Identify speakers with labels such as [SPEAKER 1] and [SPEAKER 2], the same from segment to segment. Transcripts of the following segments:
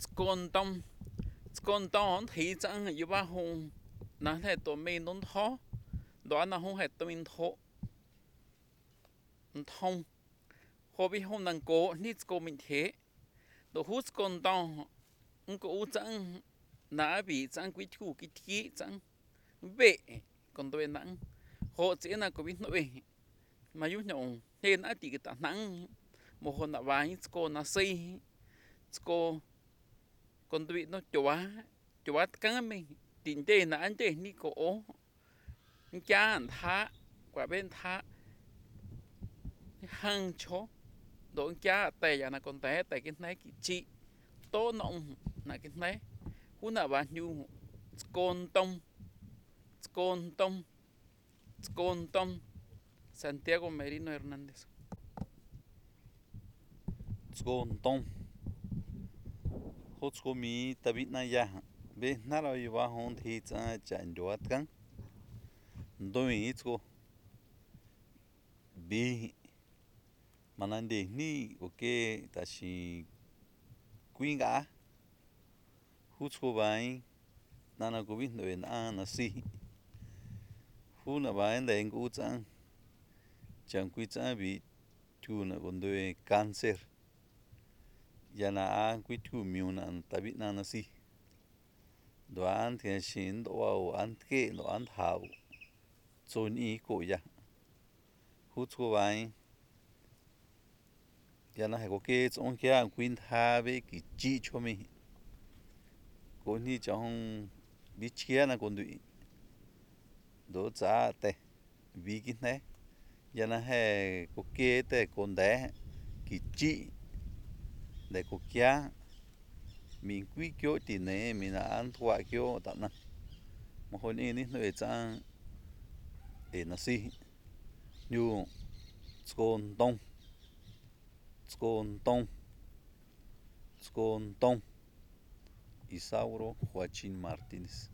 [SPEAKER 1] Skonton thì chẳng như ba hùng nãy hệ tổ mình đón thó đó là hùng hệ tổ mình thó thông hồ bị hùng năng cố nít cố mình thế đồ hút skonton cố chẳng nãy bị chẳng quý thủ cái thi chẳng bể còn tôi nặng hồ chỉ là có biết nội mà giúp nhau thế nãy thì cái ta nặng một hôm nào vài cô nó xây cô còn tôi nó chua căng mình tiền tệ là anh tệ ni cổ cha anh tha quả bên tha hăng chó đốn cha tè nhà là con té tè cái này cái chị tố nọng là cái này hú nào bạn nhu con tông con tông con tông Santiago Merino Hernández
[SPEAKER 2] Con tông hốt có mi tabi na ya be na ra yu ba hon thi cha chan doat kang do mi ko bi manande ni oke tashi kuinga hút có bai na ko bi no na si hu na bai den ku chang chang quy cha bi tu na con đôi cancer ya na quy tu miu na tabi na si đoán thì xin đồ ăn kệ đồ ăn thảo chôn ý cổ ya hút có bài ya là hay có cái trong kia quyên tha với cái chi cho mình có như trong biết chia là con đuổi đồ giá tệ vì cái này ya là hay có cái tệ con đẻ cái chi để có kia mình quý kiểu thì này mình là ăn thua kiểu tận nè mà hồi nay nó trang để nó si như con tông con tông Isauro Joaquín Martínez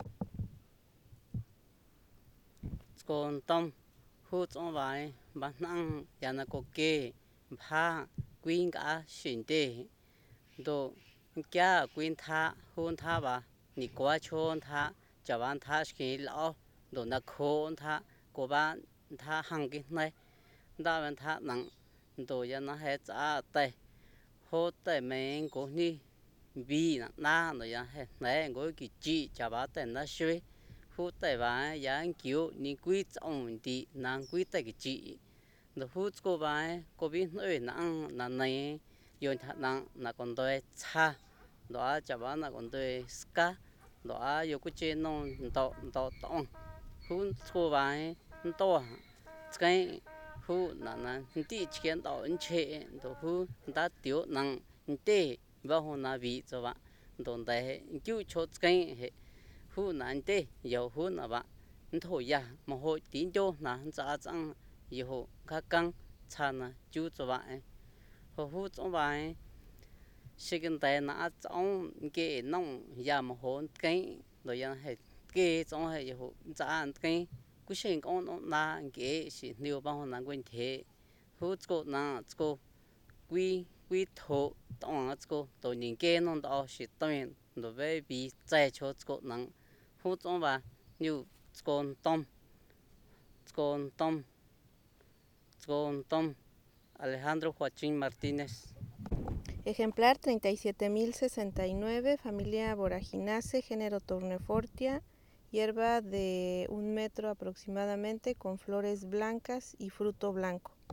[SPEAKER 3] con tôm hút trong vải bán năng nhà nó có kê pha quyên cả xuyên tê đồ kia quyên tha hôn tha bà nị quá chôn tha cho bạn tha khi lão đồ nó khôn tha của bạn tha hàng cái này đa bạn tha nặng đồ nhà nó hết trả tê hốt tê mình cũng đi vì na nó nhà hết này có cái chi cho bạn tê nó suy hút tay vải giá cứu ni quý trọng đi nàng quý tay cái chị rồi hút cô vải cô biết nói nàng là này rồi thật nàng là còn tôi cha đó cho bạn là còn tôi ska đó rồi cái chuyện nó to hút cô vải to cái hút là đi chuyện đó anh chị rồi hút đã tiêu nàng tê và hôm nào bị cho bạn rồi đây cứu cho cái hú nãy tê giờ hú nãy bạn thôi ya mà hồi tín cho nãy giá tăng giờ các căng chăn chú cho bạn hú cho bạn sự kiện này nãy trong cái nông ya mà hồi cái rồi ya hay cái trong hay giờ giá cái cứ xem con nó là cái sự nhiều bao nhiêu vấn đề hú cho nãy cho quy quy thổ tổng cho tôi nhìn cái nó đó sự tiền đối với bị trái cho nãy hút trong và như con tôm Alejandro Joaquín Martínez.
[SPEAKER 4] Ejemplar 37.069, familia Boraginaceae, género Tournefortia, hierba de 1 metro aproximadamente, con flores blancas y fruto blanco.